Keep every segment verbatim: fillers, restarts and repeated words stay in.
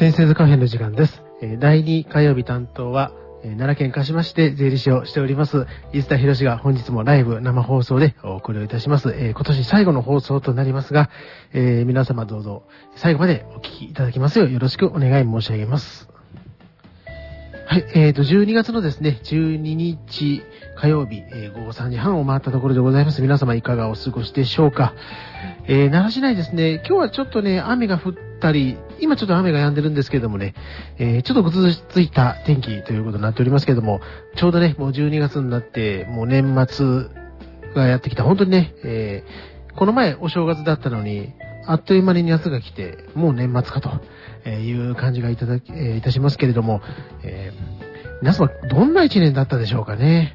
先生図カフェの時間です。だいに火曜日担当は奈良県鹿島市で税理士をしております伊豆田博が本日もライブ生放送でお送りをいたします。今年最後の放送となりますが、えー、皆様どうぞ最後までお聞きいただきますようよろしくお願い申し上げます。はい、えーと、じゅうにがつのですね、じゅうににち火曜日、えー、午後さんじはんを回ったところでございます。皆様いかがお過ごしでしょうか。えー、奈良市内ですね、今日はちょっとね、雨が降ったり、今ちょっと雨が止んでるんですけれどもね、えー、ちょっとぐずついた天気ということになっておりますけれども、ちょうどね、もうじゅうにがつになって、もう年末がやってきた。本当にね、えー、この前お正月だったのに、あっという間に夏が来て、もう年末かという感じがいただき、えー、いたしますけれども、えー、皆様どんな一年だったでしょうかね。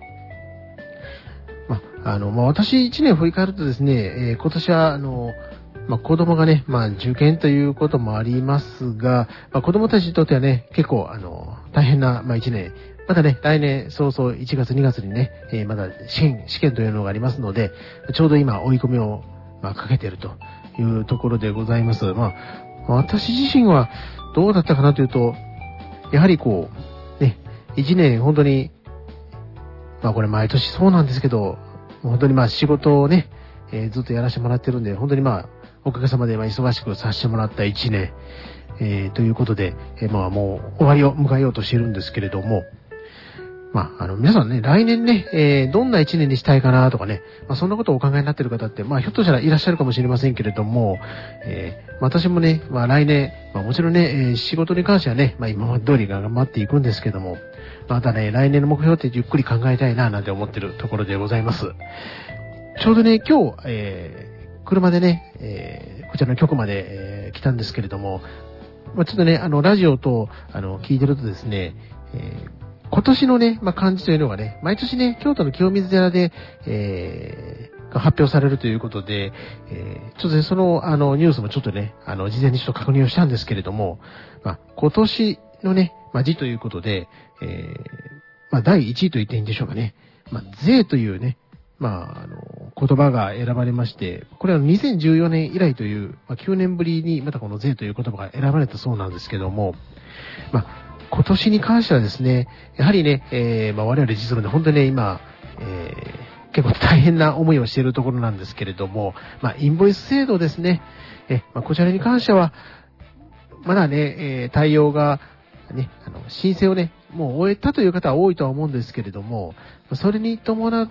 まあのまあ、私一年振り返るとですね、えー、今年はあの、まあ、子供がね、まあ、受験ということもありますが、まあ、子供たちにとってはね、結構あの大変な、まあ、一年。またね、来年早々いちがつにがつにね、えー、まだ試験、試験というのがありますので、ちょうど今追い込みを、まあ、かけているというところでございます。まあ、私自身はどうだったかなというと、やはりこう、ね、一年本当に、まあこれ毎年そうなんですけど、本当にまあ仕事をね、えー、ずっとやらせてもらってるんで、本当にまあ、おかげさまでまあ忙しくさせてもらった一年、えー、ということで、えー、まあもう終わりを迎えようとしているんですけれども、まあ、あの、皆さんね、来年ね、えー、どんな一年にしたいかなとかね、まあ、そんなことをお考えになっている方って、まあ、ひょっとしたらいらっしゃるかもしれませんけれども、えー、私もね、まあ、来年、まあ、もちろんね、えー、仕事に関してはね、まあ、今まで通り頑張っていくんですけども、またね、来年の目標ってゆっくり考えたいな、なんて思っているところでございます。ちょうどね、今日、えー、車でね、えー、こちらの局まで、えー、来たんですけれども、まあ、ちょっとね、あの、ラジオと、あの、聞いてるとですね、えー今年のね、まあ、漢字というのがね、毎年ね、京都の清水寺で、えー、発表されるということで、えー、ちょっとね、その、あの、ニュースもちょっとね、あの、事前にちょっと確認をしたんですけれども、まあ、今年のね、まあ、字ということで、えー、まあ、だいいちいと言っていいんでしょうかね。まあ、税というね、まあ、あの、言葉が選ばれまして、これはにせんじゅうよねん以来という、まあ、きゅうねんぶりにまたこの税という言葉が選ばれたそうなんですけども、まあ、今年に関してはですね、やはりね、えーまあ、我々実務で本当にね、今、えー、結構大変な思いをしているところなんですけれども、まあ、インボイス制度ですね、えまあ、こちらに関しては、まだね、えー、対応が、ね、あの、申請をね、もう終えたという方は多いとは思うんですけれども、それに伴って、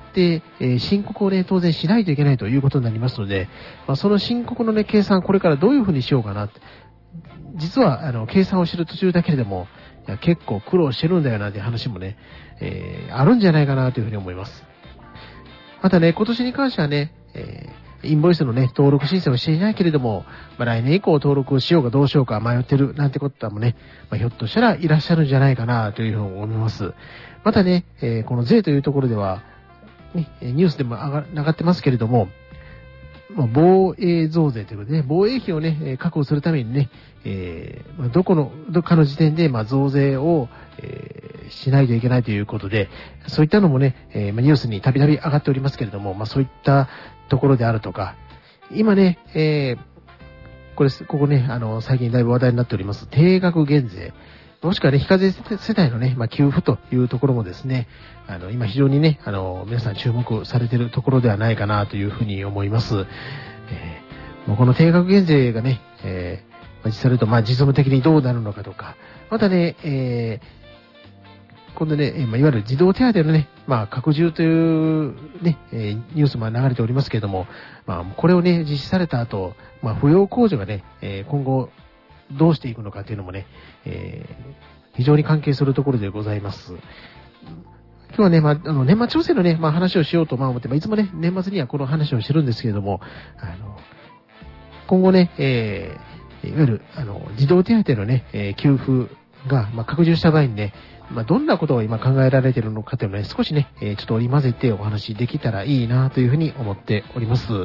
えー、申告をね、当然しないといけないということになりますので、まあ、その申告のね、計算、これからどういうふうにしようかなって、実は、あの、計算をしている途中だけれども、いや結構苦労してるんだよなっていう話もね、えー、あるんじゃないかなというふうに思います。またね、今年に関してはね、えー、インボイスのね、登録申請をしていないけれども、まあ、来年以降登録をしようかどうしようか迷ってるなんてこともね、まあ、ひょっとしたらいらっしゃるんじゃないかなというふうに思います。またね、えー、この税というところでは、ね、ニュースでも上が上がってますけれども、防衛増税ということでね、防衛費をね、確保するためにね、えー、どこの、どっかの時点で、まあ、増税を、えー、しないといけないということで、そういったのもね、えー、ニュースにたびたび上がっておりますけれども、まあ、そういったところであるとか、今ね、えー、これ、ここね、あの、最近だいぶ話題になっております、定額減税。もしくはね、非課税世帯のね、まあ、給付というところもですね、あの、今非常にね、あの、皆さん注目されているところではないかなというふうに思います。えー、もうこの定額減税がね、えー、実際ると、まあ、実務的にどうなるのかとか、またね、えー、今度ね、まあ、いわゆる児童手当のね、まあ、拡充というね、えー、ニュースも流れておりますけれども、まあ、これをね、実施された後、まあ、扶養控除がね、えー、今後、どうしていくのかというのもね、えー、非常に関係するところでございます。今日はね、まあ、あの年末調整のね、まあ、話をしようとまあ思って、まあ、いつもね、年末にはこの話をしてるんですけれども、あの今後ね、えー、いわゆるあの児童手当のね、えー、給付が、まあ、拡充した場合にね、まあ、どんなことが今考えられているのかというのをね、少しね、えー、ちょっと織り交ぜてお話できたらいいなというふうに思っております。はい。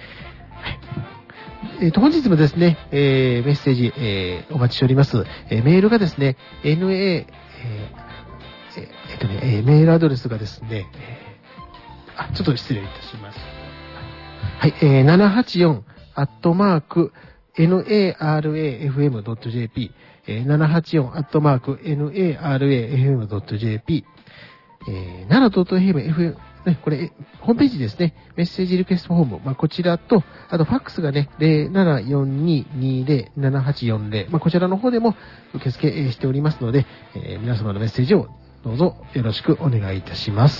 えー、と本日もですね、えー、メッセージ、えー、お待ちしております。えー、メールがですね、エヌエー、えーえー、っとね、えー、メールアドレスがですね、えー、あ、ちょっと失礼いたします。はい、えー、ななはちよんアットマークナラエフエムドットジェーピー、ななはちよんアットマーク ナラエフエムドットジェーピー、えー、ナラドットエフエム、ね、これ、ホームページですね。メッセージリクエストフォーム。まあ、こちらと、あとファックスがね、ゼロななよんににゼロななはちよんゼロ。まあ、こちらの方でも受付しておりますので、えー、皆様のメッセージをどうぞよろしくお願いいたします。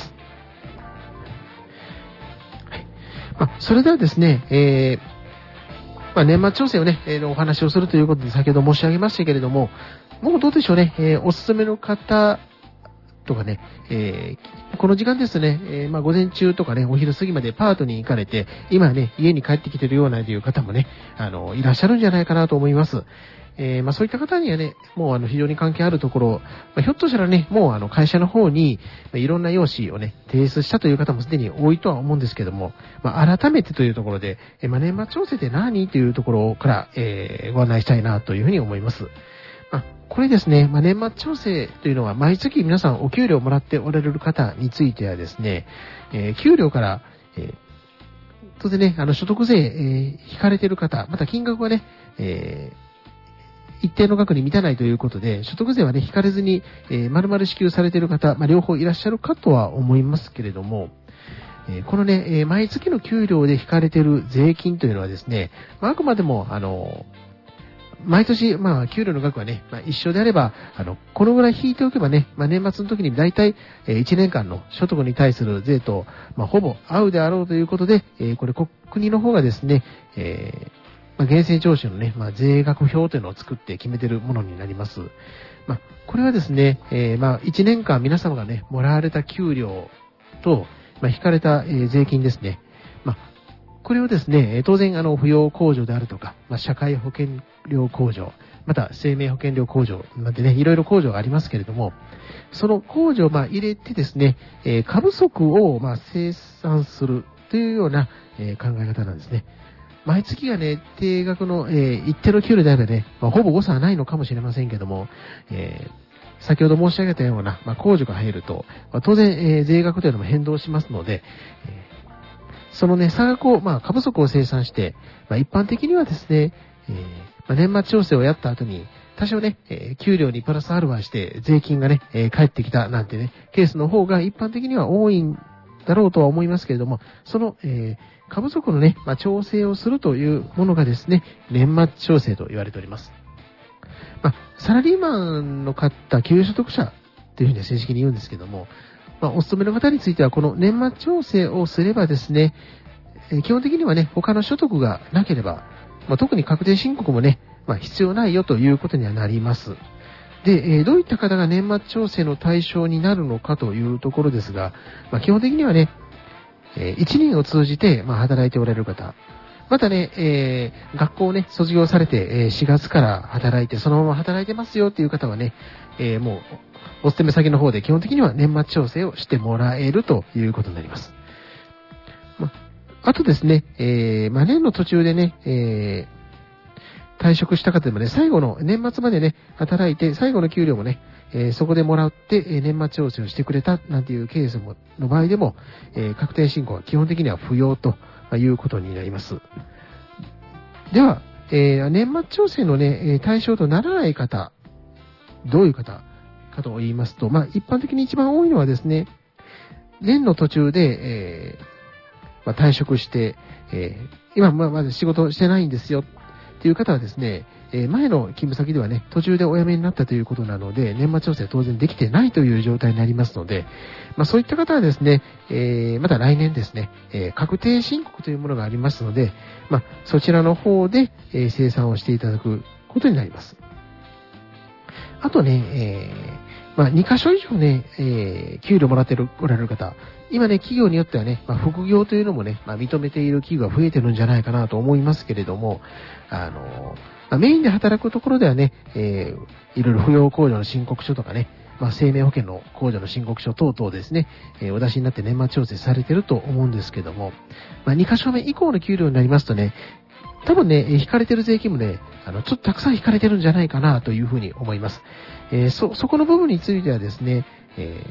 はい。まあ、それではですね、えー、まあ、年末調整をね、えー、お話をするということで先ほど申し上げましたけれども、もうどうでしょうね、えー、おすすめの方とかね、えー、この時間ですね、えー、まあ午前中とかね、お昼過ぎまでパートに行かれて、今ね、家に帰ってきてるようなという方もね、あの、いらっしゃるんじゃないかなと思います。えー、まあそういった方にはね、もうあの非常に関係あるところ、まあ、ひょっとしたらね、もうあの会社の方に、まあ、いろんな用紙をね、提出したという方もすでに多いとは思うんですけども、まあ改めてというところで、えー、まあ年末調整って何というところから、えー、ご案内したいなというふうに思います。まあ、これですね、まあ、年末調整というのは毎月皆さんお給料をもらっておられる方についてはですね、えー、給料から、えー、当然ね、あの所得税、えー、引かれている方、また金額はね、えー一定の額に満たないということで、所得税はね、引かれずに、えー、丸々支給されている方、まあ、両方いらっしゃるかとは思いますけれども、えー、このね、えー、毎月の給料で引かれている税金というのはですね、まあ、あくまでも、あの、毎年、まあ、給料の額はね、まあ、一緒であれば、あの、このぐらい引いておけばね、まあ、年末の時に大体、えー、いちねんかんの所得に対する税と、まあ、ほぼ合うであろうということで、えー、これ、国の方がですね、えーまあ、源泉徴収のね、まあ、税額表というのを作って決めているものになります。まあ、これはですね、えー、まあ、いちねんかん皆様がね、もらわれた給料と、まあ、引かれた、えー、税金ですね。まあ、これをですね、当然、あの、扶養控除であるとか、まあ、社会保険料控除、また生命保険料控除なんてね、いろいろ控除がありますけれども、その控除をまあ入れてですね、えー、過不足をまあ生産するというような、えー、考え方なんですね。毎月がね、定額の、えー、一定の給料であればね、まあ、ほぼ誤差はないのかもしれませんけども、えー、先ほど申し上げたような、まあ、控除が入ると、まあ、当然、えー、税額というのも変動しますので、えー、そのね、差額を、まあ、過不足を生産して、まあ、一般的にはですね、えーまあ、年末調整をやった後に、多少ね、えー、給料にプラスアルファして、税金がね、えー、返ってきたなんてね、ケースの方が一般的には多いんだろうとは思いますけれども、その、えー過不足のね、まあ、調整をするというものがですね、年末調整と言われております。まあ、サラリーマンの方、給与所得者というふうに正式に言うんですけども、まあ、お勤めの方については、この年末調整をすればですね、えー、基本的にはね、他の所得がなければ、まあ、特に確定申告もね、まあ、必要ないよということにはなります。で、えー、どういった方が年末調整の対象になるのかというところですが、まあ、基本的にはね、いちねんを通じて、まあ、働いておられる方。またね、えー、学校をね、卒業されて、えー、しがつから働いて、そのまま働いてますよっていう方はね、えー、もう、お勤め先の方で基本的には年末調整をしてもらえるということになります。まあ、あとですね、えー、まあ、年の途中でね、えー、退職した方でもね、最後の年末までね、働いて、最後の給料もね、えー、そこでもらって、えー、年末調整をしてくれたなんていうケースもの場合でも、えー、確定申告は基本的には不要ということになります。では、えー、年末調整のね、対象とならない方、どういう方かと言いますと、まあ、一般的に一番多いのはですね、年の途中で、えーまあ、退職して、えー、今まだ仕事してないんですよっていう方はですね、えー、前の勤務先ではね、途中でお辞めになったということなので、年末調整は当然できてないという状態になりますので、まあそういった方はですね、えー、また来年ですね、えー、確定申告というものがありますので、まあそちらの方で、えー、生産をしていただくことになります。あとね、えー、まあに箇所以上ね、えー、給料もらってる、おられる方、今ね、企業によってはね、まあ、副業というのもね、まあ、認めている企業が増えてるんじゃないかなと思いますけれども、あの、まあ、メインで働くところではね、えー、いろいろ扶養控除の申告書とかね、まあ、生命保険の控除の申告書等々ですね、えー、お出しになって年末調整されていると思うんですけども、まあ、に箇所目以降の給料になりますとね、多分ね、引かれてる税金もね、あの、ちょっとたくさん引かれてるんじゃないかなというふうに思います。えー、そ、そこの部分についてはですね、えー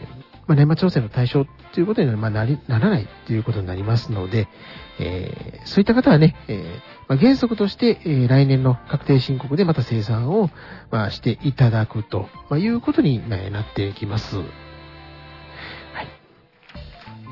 まあ、年末調整の対象ということには、まあ、なり、ならないということになりますので、えー、そういった方はね、えーまあ、原則として、えー、来年の確定申告でまた生産を、まあ、していただくと、まあ、いうことになってきます。はい。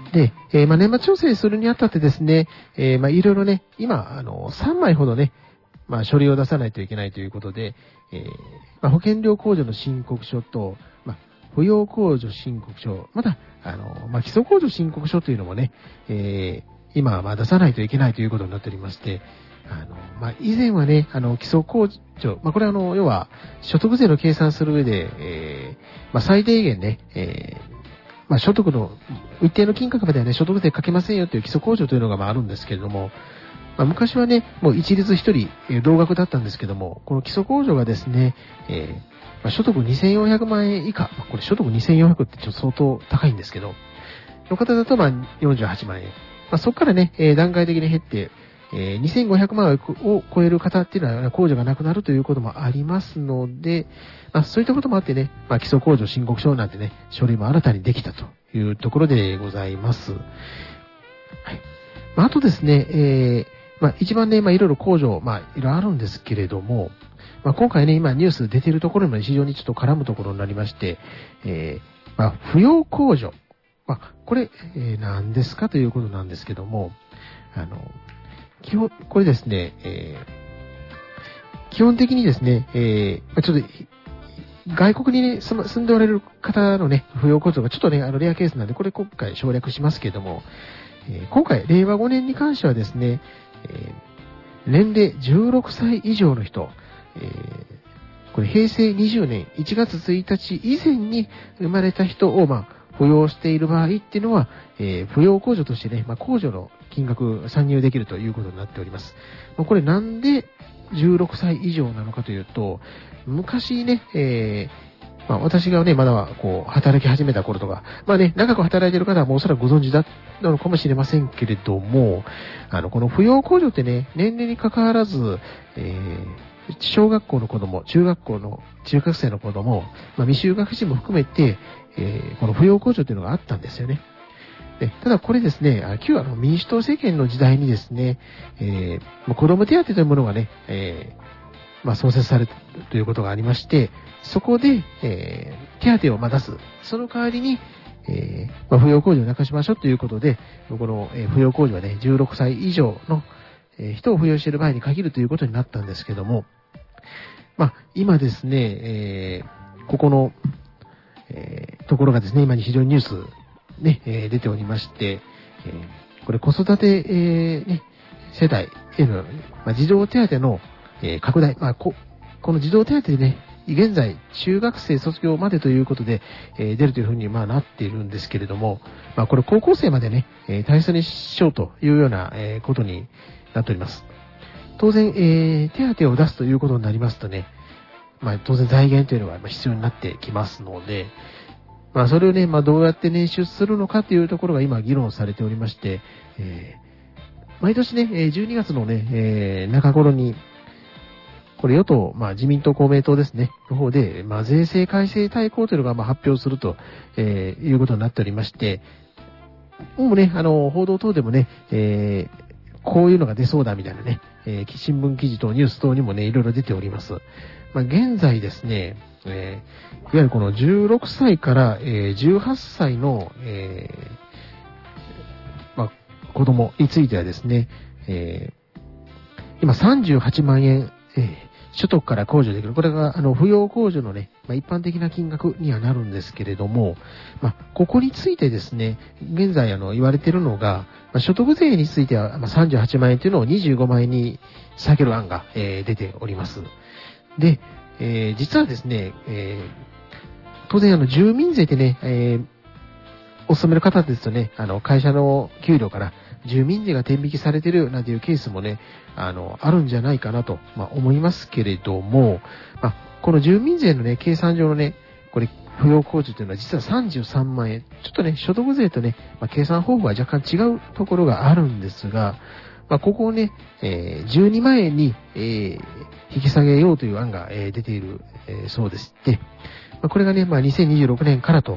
で、えーまあ、年末調整するにあたってですね、えーまあ、いろいろね、今、あの、さんまいほどね、まあ、書類を出さないといけないということで、えーまあ、保険料控除の申告書と、まあ、扶養控除申告書、また、あの、まあ、基礎控除申告書というのもね、えー、今はまあ出さないといけないということになっておりまして、あの、まあ、以前はね、あの、基礎控除、まあ、これはあの、要は、所得税の計算する上で、えー、まあ、最低限ね、えー、まあ、所得の、一定の金額まではね、所得税かけませんよという基礎控除というのがまああるんですけれども、まあ、昔はね、もう一律一人、えー、同額だったんですけども、この基礎控除がですね、えーまあ、所得にせんよんひゃくまんえん以下、まあ、これ所得にせんよんひゃくってちょっと相当高いんですけど、の方だとまあよんじゅうはちまんえん。まあ、そこからね、えー、段階的に減って、えー、にせんごひゃくまんを超える方っていうのは控除がなくなるということもありますので、まあ、そういったこともあってね、まあ、基礎控除申告書なんてね、書類も新たにできたというところでございます。はい。まあ、あとですね、えーまあ、一番ね、まあ、いろいろ控除、まあ、いろいろあるんですけれども、まあ、今回ね、今ニュース出ているところにも非常にちょっと絡むところになりまして、えー、まあ、扶養控除。まあ、これ、えー、何ですかということなんですけども、あの、基本、これですね、えー、基本的にですね、えー、ちょっと、外国に、ね、住んでおられる方のね、扶養控除がちょっとね、あの、レアケースなんで、これ今回省略しますけども、えー、今回、れいわごねんに関してはですね、えー、年齢じゅうろくさい以上の人、えー、これ平成にじゅうねんいちがつついたち以前に生まれた人を、まあ、扶養している場合っていうのは、えー、扶養控除としてね、まあ、控除の金額参入できるということになっております。まあ、これなんでじゅうろくさい以上なのかというと、昔ね、えーまあ、私がね、まだこう、働き始めた頃とか、まあね、長く働いている方はもうおそらくご存知だったのかもしれませんけれども、あの、この扶養控除ってね、年齢に関わらず、えー、小学校の子供、中学校の、中学生の子供、まあ、未就学児も含めて、えー、この扶養控除っていうのがあったんですよね。でただこれですね、旧あの民主党政権の時代にですね、えー、子供手当というものがね、えーまあ、創設されたということがありまして、そこで、えー、手当をま出す。その代わりに、えーまあ、扶養控除をなくしましょうということで、この、えー、扶養控除はね、じゅうろくさい以上の、えー、人を扶養している場合に限るということになったんですけども、まあ、今ですね、えー、ここの、えー、ところがですね、今に非常にニュース、ね、えー、出ておりまして、えー、これ子育て、えーね、世代への、まあ、児童手当の、えー、拡大、まあ、こ、この児童手当でね、現在、中学生卒業までということで、えー、出るというふうに、まあ、なっているんですけれども、まあ、これ高校生までね、えー、対象にしようというような、えー、ことになっております。当然、えー、手当を出すということになりますとね、まあ、当然財源というのが必要になってきますので、まあ、それをね、まあ、どうやって捻出するのかというところが今議論されておりまして、えー、毎年ね、じゅうにがつのね、えー、中頃に、これ与党、まあ自民党公明党ですね、の方で、まあ税制改正大綱というのがまあ発表すると、えー、いうことになっておりまして、もうね、あの、報道等でもね、えー、こういうのが出そうだみたいなね、えー、新聞記事等、ニュース等にもね、いろいろ出ております。まあ現在ですね、えー、いわゆるこのじゅうろくさいから、えー、じゅうはっさいの、えー、まあ子供についてはですね、えー、今さんじゅうはちまんえん、えー所得から控除できる。これが、あの、扶養控除のね、まあ、一般的な金額にはなるんですけれども、まあ、ここについてですね、現在、あの、言われているのが、まあ、所得税については、まあ、さんじゅうはちまんえんというのをにじゅうごまんえんに下げる案が、えー、出ております。で、えー、実はですね、えー、当然、あの、住民税ってね、えー、お勤めの方ですとね、あの、会社の給料から住民税が天引きされてるなんていうケースもね、あの、あるんじゃないかなと、まあ、思いますけれども、まあ、この住民税のね、計算上のね、これ、扶養控除というのは実はさんじゅうさんまんえん。ちょっとね、所得税とね、まあ、計算方法は若干違うところがあるんですが、まあ、ここをね、えー、じゅうにまんえんに、えー、引き下げようという案が、えー、出ている、えー、そうでして、まあ、これがね、まあ、にせんにじゅうろくねんからと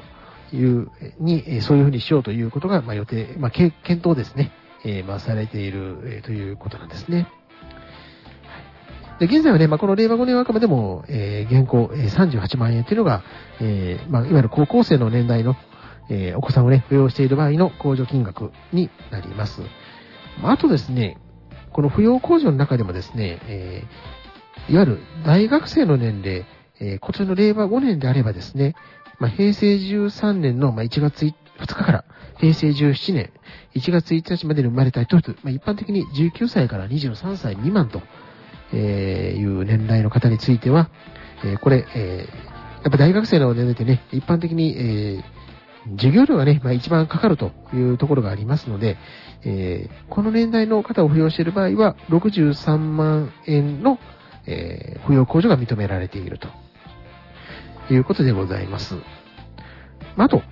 いう、に、そういうふうにしようということが、まあ、予定、まあ、検討ですね、えー、まあ、されている、えー、ということなんですね。で、現在はね、まあ、この令和ごねんはあくまでも、えー、現行、えー、さんじゅうはちまんえんというのが、えー、まあ、いわゆる高校生の年代の、えー、お子さんをね、扶養している場合の控除金額になります。あとですね、この扶養控除の中でもですね、えー、いわゆる大学生の年齢、えー、こちらの令和ごねんであればですね、まあ、平成じゅうさんねんのいちがつふつかから平成じゅうななねんいちがつついたちまでに生まれた人々、まあ、一般的にじゅうきゅうさいからにじゅうさんさい未満という年代の方については、えー、これ、えー、やっぱ大学生の年齢ってね、一般的に、えー、授業料がね、まあ、一番かかるというところがありますので、えー、この年代の方を扶養している場合は、ろくじゅうさんまんえんの、えー、扶養控除が認められているということでございます。あと、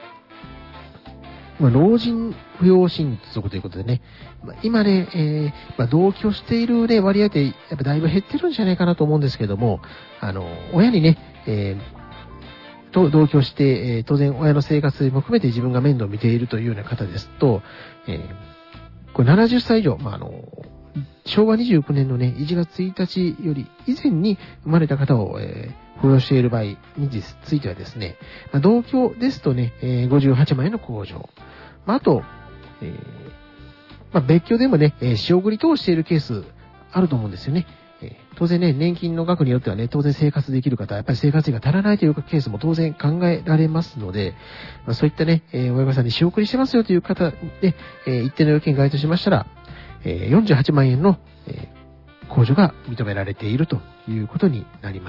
まあ、老人扶養親族ということでね、まあ、今ね、えーまあ、同居している、ね、割合ってやっぱだいぶ減ってるんじゃないかなと思うんですけども、あの、親にね、えー、と同居して、えー、当然親の生活も含めて自分が面倒を見ているというような方ですと、えー、これななじゅっさい以上、まあ、あの、しょうわにじゅうきゅうねんのね、いちがつついたちより以前に生まれた方を、えー、扶養している場合についてはですね、まあ、同居ですとね、えー、ごじゅうはちまんえんの控除。まあ、あと、えーまあ、別居でもね、えー、仕送り等しているケースあると思うんですよね。えー、当然ね、年金の額によってはね、当然生活できる方、やっぱり生活費が足らないというケースも当然考えられますので、まあ、そういったね、えー、親御さんに仕送りしてますよという方で、えー、一定の要件が該当しましたら、よんじゅうはちまんえんの控除が認められているということになります。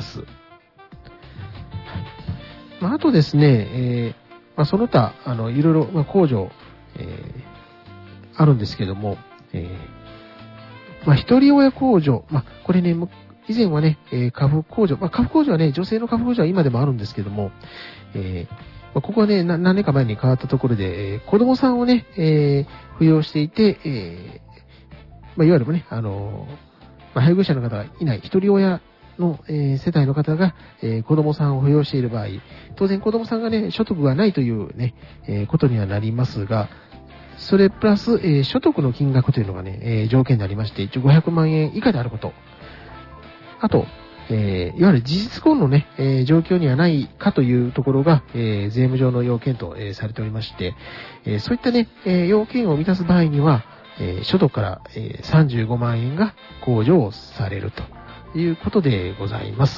まあ、あとですね、えーまあ、その他、あの、いろいろ、まあ、控除、えー、あるんですけども、えーまあ、一人親控除、まあ、これね、以前はね、えー、家父控除、まあ、家父控除はね、女性の家父控除は今でもあるんですけども、えーまあ、ここはね、何年か前に変わったところで、えー、子供さんをね、えー、扶養していて、えーまあ、いわゆるね、あの、まあ、配偶者の方がいない、一人親の、えー、世帯の方が、えー、子供さんを扶養している場合、当然子供さんがね、所得がないというね、えー、ことにはなりますが、それプラス、えー、所得の金額というのがね、えー、条件になりまして、一応ごひゃくまんえん以下であること。あと、えー、いわゆる事実婚のね、えー、状況にはないかというところが、えー、税務上の要件と、えー、されておりまして、えー、そういったね、えー、要件を満たす場合には、えー、所得から、えー、さんじゅうごまんえんが控除をされるということでございます。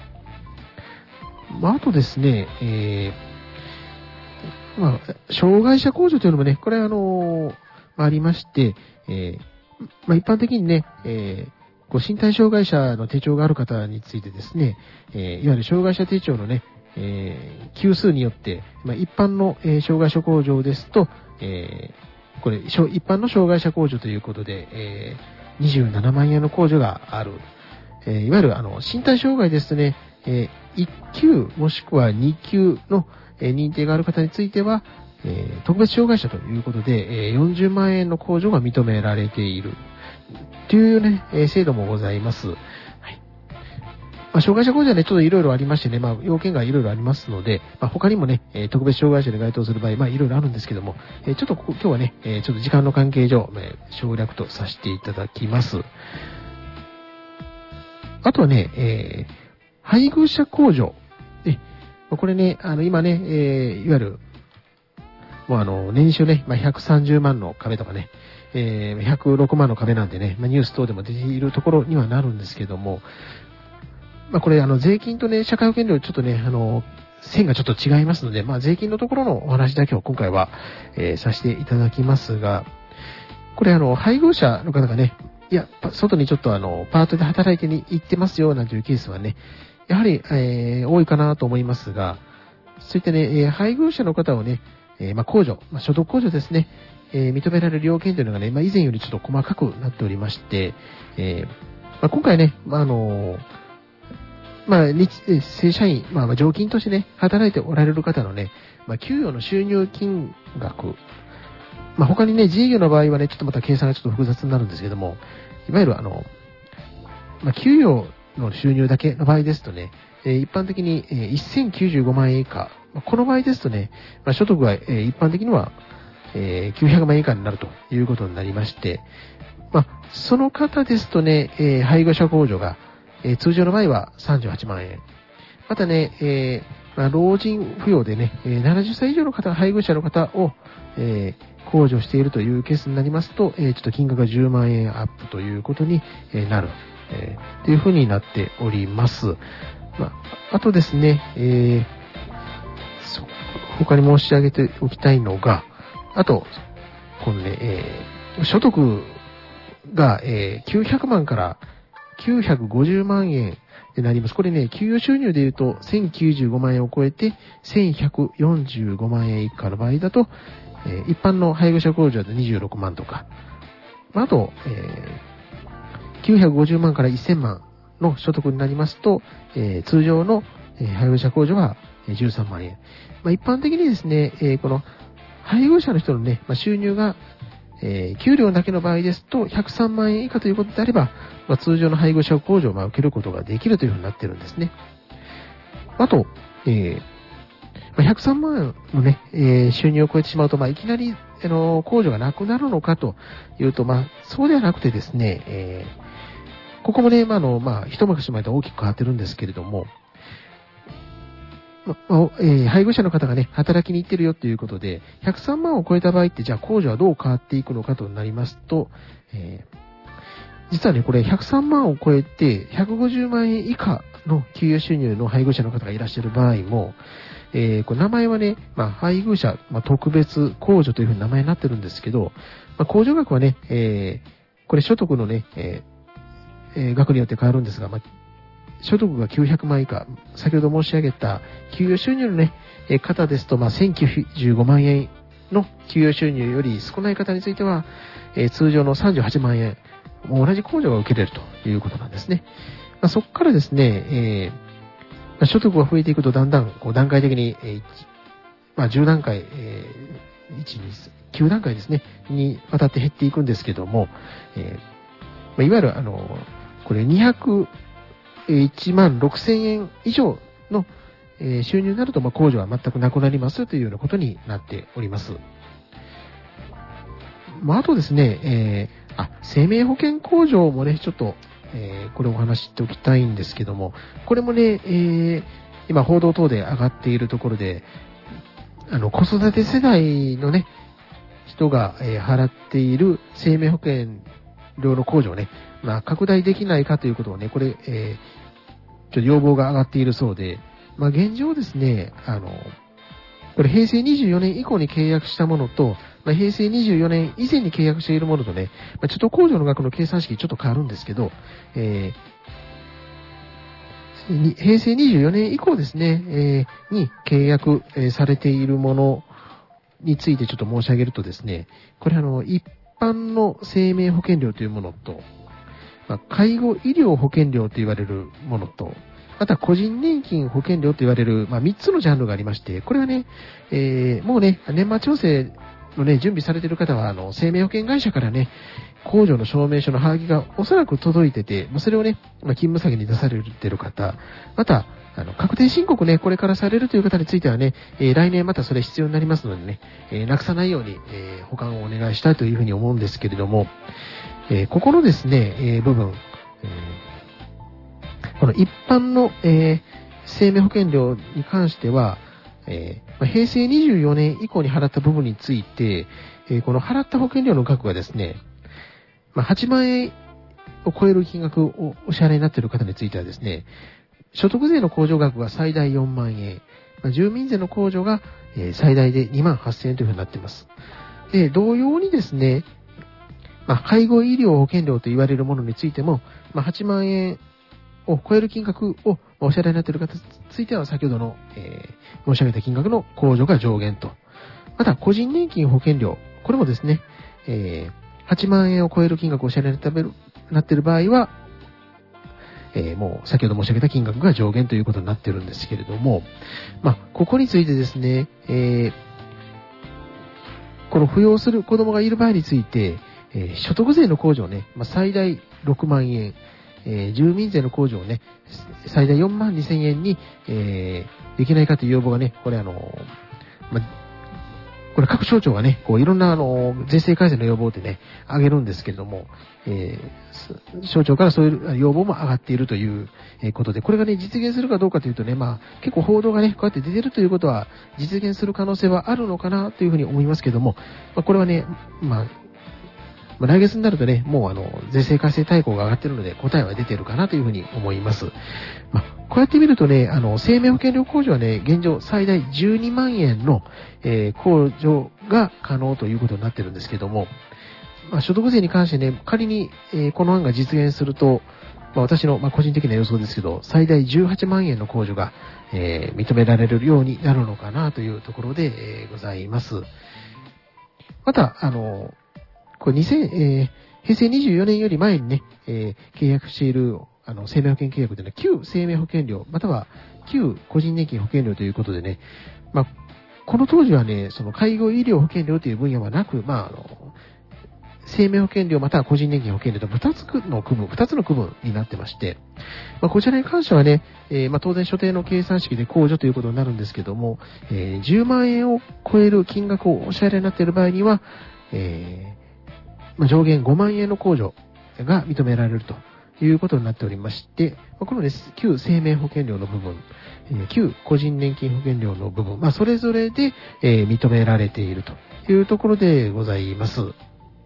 まあ、あとですね、えー、まあ、障害者控除というのもね、これあのー、ありまして、えー、まあ、一般的にね、えーご身体障害者の手帳がある方についてですね、えー、いわゆる障害者手帳のね、えー、級数によって、まあ、一般の、えー、障害者控除ですと、えー、これ、一般の障害者控除ということで、えー、にじゅうななまんえんの控除がある。えー、いわゆるあの身体障害ですとね、えー、いっきゅうもしくはにきゅうの、えー、認定がある方については、えー、特別障害者ということで、えー、よんじゅうまんえんの控除が認められている。というね、えー、制度もございます。はい。まあ、障害者控除はね、ちょっといろいろありましてね、まあ、要件がいろいろありますので、まあ、他にもね、えー、特別障害者で該当する場合、まあ、いろいろあるんですけども、えー、ちょっとここ今日はね、えー、ちょっと時間の関係上、えー、省略とさせていただきます。あとはね、えー、配偶者控除。で、これね、あの、今ね、えー、いわゆる、もうあの、年収ね、まあ、ひゃくさんじゅうまんの壁とかね、えー、ひゃくろくまんの壁なんでね、まあ、ニュース等でも出ているところにはなるんですけども、まあ、これあの、税金とね、社会保険料ちょっとね、あの、線がちょっと違いますので、まあ、税金のところのお話だけを今回は、えー、させていただきますが、これあの、配偶者の方がね、いや、外にちょっとあの、パートで働いてに行ってますよ、なんていうケースはね、やはり、えー、多いかなと思いますが、そういったね、えー、配偶者の方をね、えー、まあ、控除、まあ、所得控除ですね、えー、認められる要件というのがね、まあ、以前よりちょっと細かくなっておりまして、えーまあ、今回ね、まあ、あのー、まあ、日正社員、まあ、常勤としてね、働いておられる方のね、まあ、給与の収入金額、まあ、他にね、自営業の場合はね、ちょっとまた計算がちょっと複雑になるんですけども、いわゆるあの、まあ、給与の収入だけの場合ですとね、えー、一般的に、えー、せんきゅうじゅうごまんえん以下まあ、この場合ですとね、まあ、所得が、えー、一般的には、えー、きゅうひゃくまんえん以下になるということになりまして、まあ、その方ですとね、えー、配偶者控除が、えー、通常の場合はさんじゅうはちまんえん。またね、えーまあ、老人扶養でね、えー、ななじゅっさい以上の方、配偶者の方を、えー、控除しているというケースになりますと、えー、ちょっと金額がじゅうまんえんアップということになる、えー、というふうになっております。まあ、あとですね、えー、他に申し上げておきたいのが、あと、このね、えー、所得が、えー、きゅうひゃくまんからきゅうひゃくごじゅうまんえんになります。これね、給与収入でいうとせんきゅうじゅうごまんえんを超えてせんひゃくよんじゅうごまんえん以下の場合だと、えー、一般の配偶者控除だとにじゅうろくまんとか、あと、えー、きゅうひゃくごじゅうまんからせんまんの所得になりますと、えー、通常の配偶者控除はじゅうさんまんえん。まあ、一般的にですね、えー、この配偶者の人のね、まあ、収入がえー、給料だけの場合ですとひゃくさんまんえん以下ということであれば、まあ、通常の配偶者控除をまあ受けることができるというふうになっているんですね。あと、えーまあ、ひゃくさんまんのね、えー、収入を超えてしまうと、まあ、いきなり、あのー、控除がなくなるのかというと、まあ、そうではなくてですね、えー、ここもね、まあ、あの、まあ、一昔前と大きく変わってるんですけれども、まあえー、配偶者の方がね、働きに行ってるよということで、ひゃくさんまんを超えた場合って、じゃあ控除はどう変わっていくのかとなりますと、えー、実はね、これひゃくさんまんを超えてひゃくごじゅうまんえん以下の給与収入の配偶者の方がいらっしゃる場合も、えー、これ名前はね、まあ、配偶者、まあ、特別控除というふうに名前になってるんですけど、まあ、控除額はね、えー、これ所得のね、えーえー、額によって変わるんですが、まあ所得がきゅうひゃくまん以下、先ほど申し上げた給与収入のね、方ですと、まあ、せんきゅうじゅうごまんえんの給与収入より少ない方については、えー、通常のさんじゅうはちまんえん、もう同じ控除が受けれるということなんですね。まあ、そこからですね、えーまあ、所得が増えていくとだんだんこう段階的に、えーまあ、じゅうだんかい、えー、いち、に、きゅうだんかいですね、にわたって減っていくんですけども、えーまあ、いわゆるあの、これにひゃくいちまんろくせんえん以上の収入になると、まあ、控除は全くなくなりますというようなことになっております。まあ、あとですね、えー、あ、生命保険控除もね、ちょっと、えー、これをお話ししておきたいんですけども、これもね、えー、今報道等で上がっているところで、あの、子育て世代のね、人が、えー、払っている生命保険料の控除をね、まあ、拡大できないかということをね、これ、えー、ちょっと要望が上がっているそうで、まあ、現状ですね、あの、これ平成にじゅうよねん以降に契約したものと、まあ、平成にじゅうよねん以前に契約しているものとね、まあ、ちょっと控除の額の計算式ちょっと変わるんですけど、えー、平成にじゅうよねん以降ですね、えー、に契約、えー、されているものについてちょっと申し上げるとですね、これあの、一般の生命保険料というものと、まあ、介護医療保険料と言われるものと、また個人年金保険料と言われる、まあ、みっつのジャンルがありまして、これはね、えー、もうね、年末調整のね、準備されている方は、あの、生命保険会社からね、控除の証明書のハガキがおそらく届いてて、まあ、それをね、まあ、勤務先に出されている方、また、あの、確定申告ね、これからされるという方についてはね、えー、来年またそれ必要になりますのでね、えー、なくさないように、えー、保管をお願いしたいというふうに思うんですけれども、えー、ここのですね、えー、部分、えー、この一般の、えー、生命保険料に関しては、えー、平成にじゅうよねん以降に払った部分について、えー、この払った保険料の額がですね、まあ、はちまんえんを超える金額をお支払いになっている方についてはですね、所得税の控除額が最大よんまんえん、まあ、住民税の控除が、えー、最大でにまんはっせんえんというふうになっています。で、同様にですね、まあ、介護医療保険料と言われるものについても、まあ、はちまんえんを超える金額をお支払いになっている方については、先ほどの、えー、申し上げた金額の控除が上限と。また、個人年金保険料、これもですね、えー、はちまんえんを超える金額をお支払いになっている場合は、えー、もう先ほど申し上げた金額が上限ということになっているんですけれども、まあ、ここについてですね、えー、この扶養する子供がいる場合について、えー、所得税の控除をね、まあ、最大ろくまんえん、 えー、住民税の控除をね、最大よんまんにせんえんに、えー、できないかという要望がね、これあの、ま、これ各省庁がね、こういろんなあの、税制改正の要望でね、上げるんですけれども、えー、省庁からそういう要望も上がっているということで、これがね、実現するかどうかというとね、まあ、結構報道がね、こうやって出てるということは、実現する可能性はあるのかなというふうに思いますけども、まあ、これはね、まあ、まあ、来月になるとね、もうあの、税制改正大綱が上がっているので、答えは出ているかなというふうに思います。まあ、こうやって見るとね、あの、生命保険料控除はね、現状最大じゅうにまんえんの、えー、控除が可能ということになってるんですけども、まあ、所得税に関してね、仮に、えー、この案が実現すると、まあ、私の、まあ、個人的な予想ですけど、最大じゅうはちまんえんの控除が、えー、認められるようになるのかなというところで、えー、ございます。また、あの、これにせん、えー、平成にじゅうよねんより前にね、えー、契約しているあの生命保険契約というのは旧生命保険料、または旧個人年金保険料ということでね、まあ、この当時はね、その介護医療保険料という分野はなく、まあ、あの生命保険料または個人年金保険料とふたつの区分、ふたつの区分になってまして、まあ、こちらに関してはね、えー、まあ当然所定の計算式で控除ということになるんですけども、えー、じゅうまんえんを超える金額をお支払いになっている場合には、えーまあ、上限ごまんえんの控除が認められるということになっておりまして、この、ね、旧生命保険料の部分、旧個人年金保険料の部分、まあ、それぞれで、えー、認められているというところでございます。はい、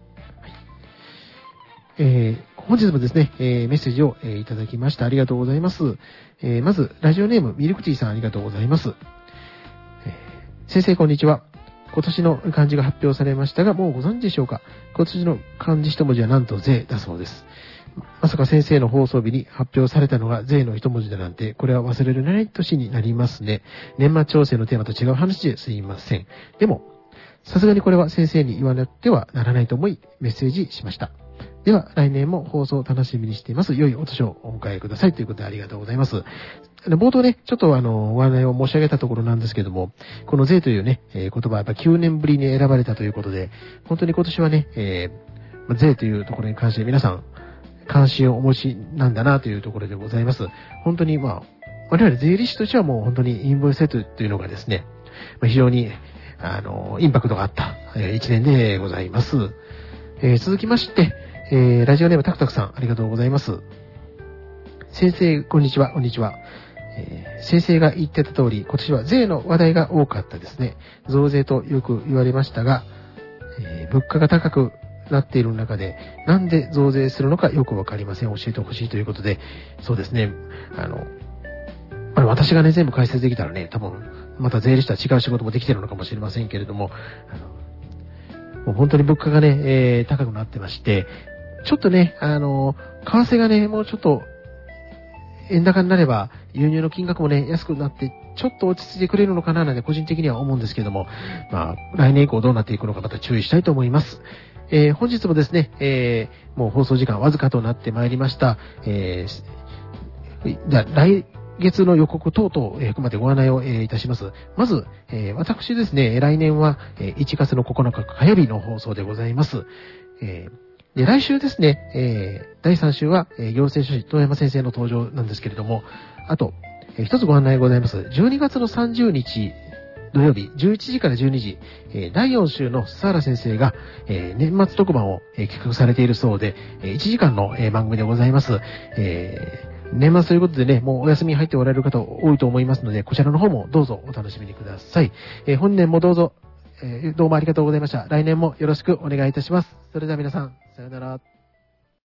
えー、本日もですね、えー、メッセージを、えー、いただきました。ありがとうございます。えー、まず、ラジオネームミルクティーさんありがとうございます。えー、先生こんにちは。今年の漢字が発表されましたが、もうご存知でしょうか。今年の漢字一文字はなんと税だそうです。まさか先生の放送日に発表されたのが税の一文字だなんて、これは忘れられない年になりますね。年末調整のテーマと違う話ですいません。でも、さすがにこれは先生に言わなくてはならないと思い、メッセージしました。では、来年も放送を楽しみにしています。良いお年をお迎えください。ということでありがとうございます。冒頭ね、ちょっとあの、お話題を申し上げたところなんですけども、この税というね、えー、言葉はやっぱきゅうねんぶりに選ばれたということで、本当に今年はね、えー、税というところに関して皆さん、関心をお持ちなんだなというところでございます。本当にまあ、我々税理士としてはもう本当にインボイス制度というのがですね、非常に、あの、インパクトがあった一年でございます。えー、続きまして、えー、ラジオネームタクタクさん、ありがとうございます。先生、こんにちは、こんにちは。えー、先生が言ってた通り、今年は税の話題が多かったですね。増税とよく言われましたが、えー、物価が高くなっている中で、なんで増税するのかよくわかりません。教えてほしいということで、そうですね、あの、あの私がね、全部解説できたらね、多分、また税理士とは違う仕事もできてるのかもしれませんけれども、あのもう本当に物価がね、えー、高くなってまして、ちょっとね、あの、為替がね、もうちょっと、円高になれば、輸入の金額もね、安くなって、ちょっと落ち着いてくれるのかななんて個人的には思うんですけども、まあ、来年以降どうなっていくのかまた注意したいと思います。えー、本日もですね、えー、もう放送時間わずかとなってまいりました。えー、じゃあ、来月の予告等々、えー、含めてご案内を、えー、いたします。まず、えー、私ですね、来年は、えー、いちがつのここのか火曜日の放送でございます。えーで、来週ですね、えー、だいさん週は、えー、行政書士、遠山先生の登場なんですけれども、あと、えー、一つご案内ございます。じゅうにがつのさんじゅうにち土曜日、じゅういちじからじゅうにじ、えー、だいよん週の須原先生が、えー、年末特番を、えー、企画されているそうで、えー、いちじかんの、えー、番組でございます。えー、年末ということでね、もうお休みに入っておられる方多いと思いますので、こちらの方もどうぞお楽しみにください。えー、本年もどうぞ、えー、どうもありがとうございました。来年もよろしくお願いいたします。それでは皆さん、さようなら。